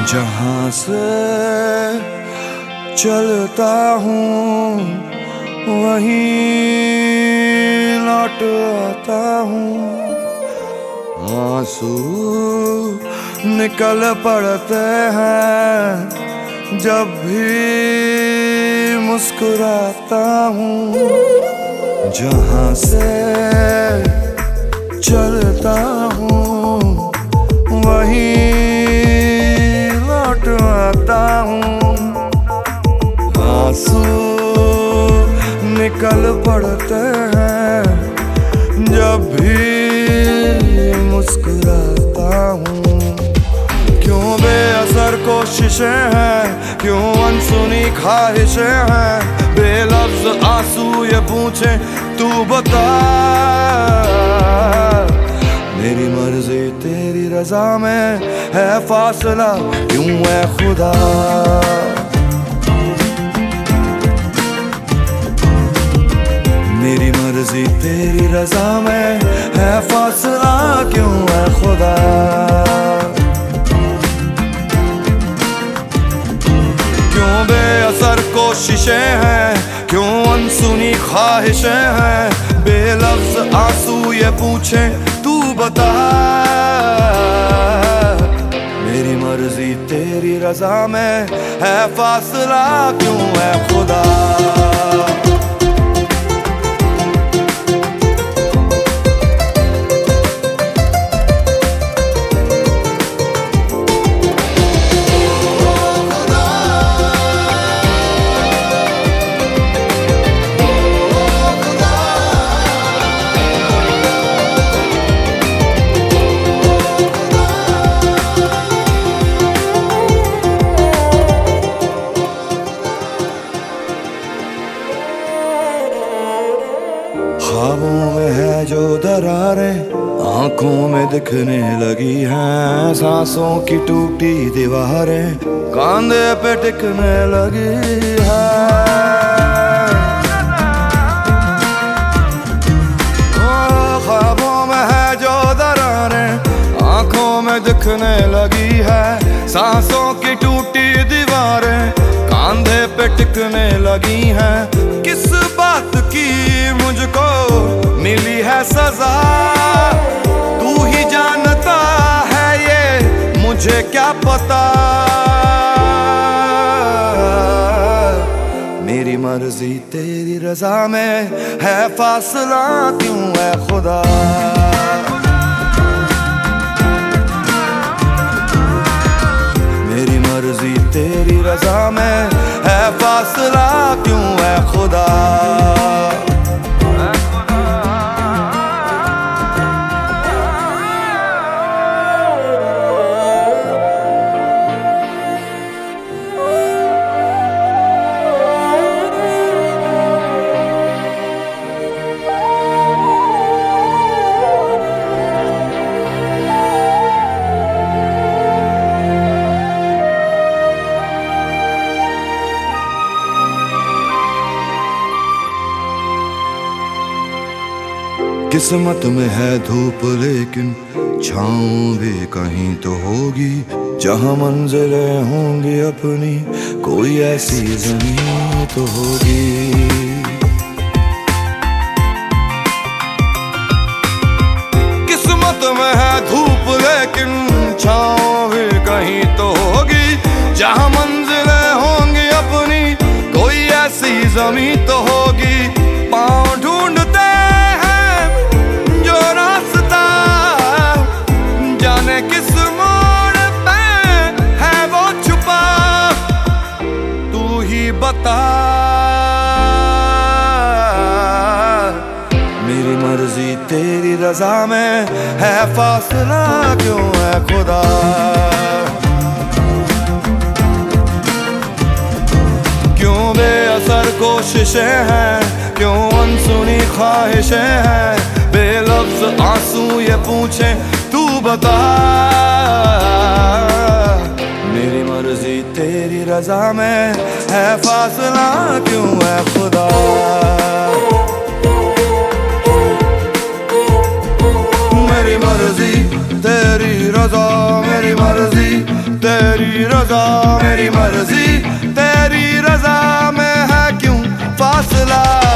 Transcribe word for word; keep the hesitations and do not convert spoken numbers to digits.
जहाँ से चलता हूँ वहीं लौट आता हूँ। आंसू निकल पड़ते हैं जब भी मुस्कुराता हूँ। जहाँ से चलता हूँ वहीं लौट आता हूँ। आंसू निकल पड़ते हैं जब भी मुस्कुराता हूँ। क्यों बेअसर कोशिशें हैं, क्यों अनसुनी ख्वाहिशें हैं, बेलफ्ज आंसू ये पूछे तू बता। मेरी मर्जी तेरी रजा में है फासला क्यों है खुदा। मेरी मर्जी तेरी रजा में है फासला क्यों है खुदा। क्यों बेअसर कोशिशें हैं, क्यों अनसुनी ख्वाहिशें हैं, बेलफ्ज आंसू ये पूछे तू बता। मेरी मर्जी तेरी रजा में है फासला क्यों है खुदा। ख्वाबों में है जो दरारें आंखों में दिखने लगी हैं, सांसों की टूटी दीवारें कांधे पे टिकने लगी है। ख्वाबों में है जो दरारें आंखों में दिखने लगी है, सांसों की टूटी दीवारें कांधे पे टिकने लगी हैं। किस बात की मुझको मिली है सजा, तू ही जानता है ये मुझे क्या पता। मेरी मर्जी तेरी रजा में है फासला क्यों है खुदा। मेरी मर्जी तेरी रजा में है फासला क्यों है खुदा। किस्मत में है धूप लेकिन छाँव भी कहीं तो होगी, जहाँ मंजिलें होंगी अपनी कोई ऐसी ज़मीं तो होगी। किस्मत में है धूप लेकिन छाँव भी कहीं तो होगी, जहाँ मंजिलें होंगी अपनी कोई ऐसी ज़मीं तो होगी। पाँव ढूंढते किस मोड़ पे है वो छुपा, तू ही बता। मेरी मर्जी तेरी रजा में है फासला क्यों है खुदा। क्यों बेअसर कोशिशें हैं, क्यों अनसुनी ख्वाहिशें हैं, बेलफ्ज आंसू ये पूछे तू बता। मेरी मर्जी तेरी रजा में है फासला क्यों है खुदा। मेरी मर्जी तेरी रजा, मेरी मर्जी तेरी तेरी रजा मेरी मर्जी, तेरी रजा में है क्यों फासला।